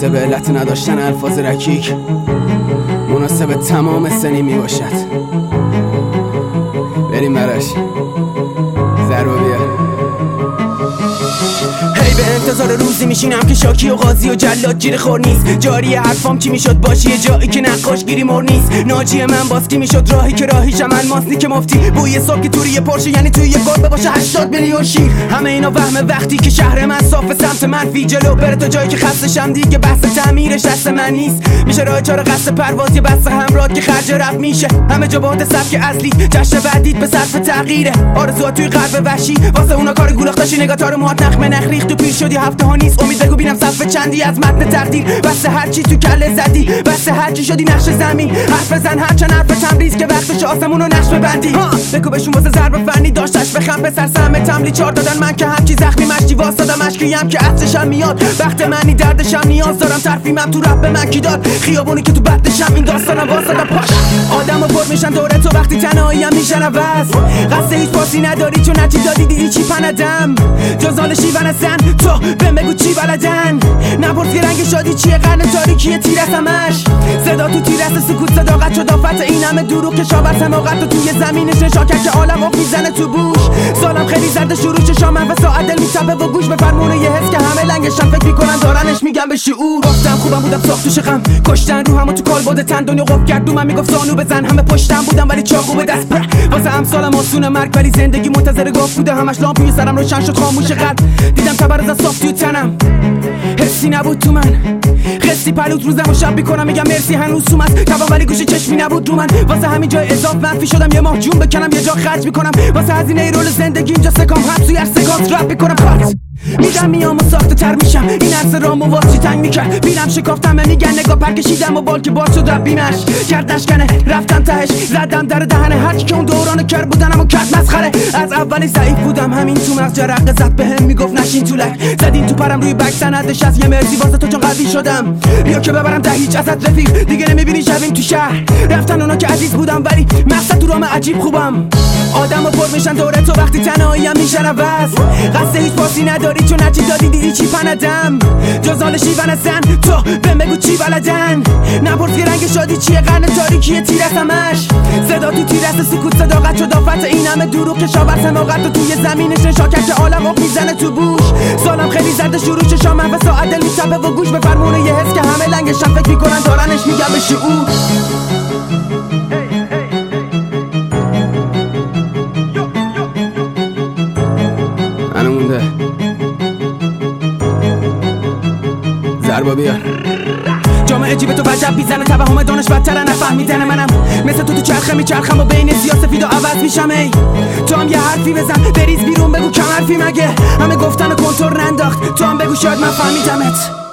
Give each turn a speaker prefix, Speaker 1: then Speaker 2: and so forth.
Speaker 1: البته به علت نداشتن الفاظ رکیک مناسب تمام سنی می باشد. بریم براش ضربه بیار.
Speaker 2: هی به انتظار روزی میشینم که شاکی و قاضی و جلاد جیر خور نیست. جاری حرفام چی میشد باشی یه جایی که نقاش گیری مر نیست. ناجی من باز کی میشد راهی که راهیشم الماسنی که مفتی. بوی صبح که توی پرشه یعنی توی یه گربه باشه 80 میلیون شیر. همه اینا وهم وقتی که شهر من صاف سمت منفی جلو بره تا جایی که خستشم دیگه بحث تعمیرش دست من نیست. میشه راه چاره قصد پرواز یه بس همراه که خرج رفت میشه. همه جا باد سبک اصلی جشن بعدید به صرف تغییره. آرزوات توی قلب وحشی واسه اونا کار گولاختاشی نگاتار موهات نخمه نخریخت تو پیر شدی هفته ها نیست. امید بگو بینم صفحه چندی از متن تقدیر. بس هر چی تو کله زدی بس هر چی شدی نقش زمین. حرف بزن هر چند حرف تمریز که وقتش آسمونو نقش ببندی. بگو بهشون واسه ضرب فنی داشتش بخم پسر سهم تملی چار دادن من که همچی زخمی مشتی واسادم اشکیم که عطرشم میاد. وقت منی دردشم نیاز دارم ترفیمم تو رپ به من کی داد. خیابونی که تو بدشم این داستانم واسادم پاش. آدمو پر میشن دوره تو وقتی تنهاییم میشن عوض. قصد هیچ پاسی نداری چون هرچی دادی دیدی چی پندم. جزال شیون زن تو بهم بگو چی بلدن. نپرس که رنگ شادی چیه قرن تاریکیه تیرست همش. صدا تو تیرست سکوت صداقت شد آفت این همه دروغ که شابت حماقت و توی زمینش نشاکت که عالم اق میزنه تو بوش. سالم خیلی زرد شروع چشام و ساعت دل میتپه و گوش به فرمونه یه حس که همه لنگشن فکر میکنن دارنش میگم به شعور. گفتم خوبم بودم ساخت تو شقم کشتن رو همو تو کالبد تن دنیا قفل کرد من میگفت زانو بزن. همه پشتم بودم ولی چاقو به دست واسه امسالم آسونه مرگ ولی زندگی منتظر گاف بوده. همش لامپ روی سرم روشن شد خاموش قلب دیدم تبرز از صاف توی تنم. حسی نبود تو من قصی پلوت روزم و شب میکنم میگم مرسی هنوز توم است کباب ولی گوشی چشمی نبود رو من. واسه همین جای اضاف منفی شدم یه ماه جون بکنم یه جا خرج میکنم. واسه هزینه رول زندگی اینجا سکام حبسوی هر سکانس رپ میکنم پات میدم میام و ساخته تر میشم. این عرصه رامو واسه تنگ میکرد بینم شکافتم میگن نگاه پرکشیدم و بال که باز شد ربیمش کرد نشکنه رفتم تهش زدم در دهنه هرچی که اون دوران کر بودنم و کرد مسخره. از اولی ضعیف بودم همین تو مغز جرقه زد بهم میگفت نشین تو لک. زدین تو پرم روی بک سندش از یه مرزی واسه تو چون قوی شدم. بیا که ببرم ده هیچ ازت رفیق دیگه نمیبینی شبیم تو شهر. رفتن اونا که عزیز بودم ولی مقصد تو رام عجیب خوبم. آدمو پر میشن دوره تو وقتی تنهاییم میشن عوض. قصد هیچ پاسی نداری چون هرچی دادی دیدی چی پندم. جزال شیون زن تو بهم بگو چی بلدن. نپرس که رنگ شادی چیه قرن تاریکیه تیرست همش. صدا تو تیرست سکوت صداقت شد آفت این همه دروغ که شابت حماقت و توی زمینش نشاکت که عالم اق میزنه تو بوش. سالم خیلی زرد شروع چشام و ساعت دل میتپه و گوش به فرمونه یه حس که همه لنگشن فکر میکنن دارنش میگم به شعور.
Speaker 1: مونده ضربه بیار.
Speaker 2: جامعه جیب تو وجب بیزنه توهم دانش بدتره نفهمیدن منم. مثل تو چرخه میچرخم و بین سیاسفید و عوض میشم. ای تو هم یه حرفی بزن بریز بیرون بگو کم حرفی مگه. همه گفتن و کنتور ننداخت تو هم بگو شاید من فهمیدمت.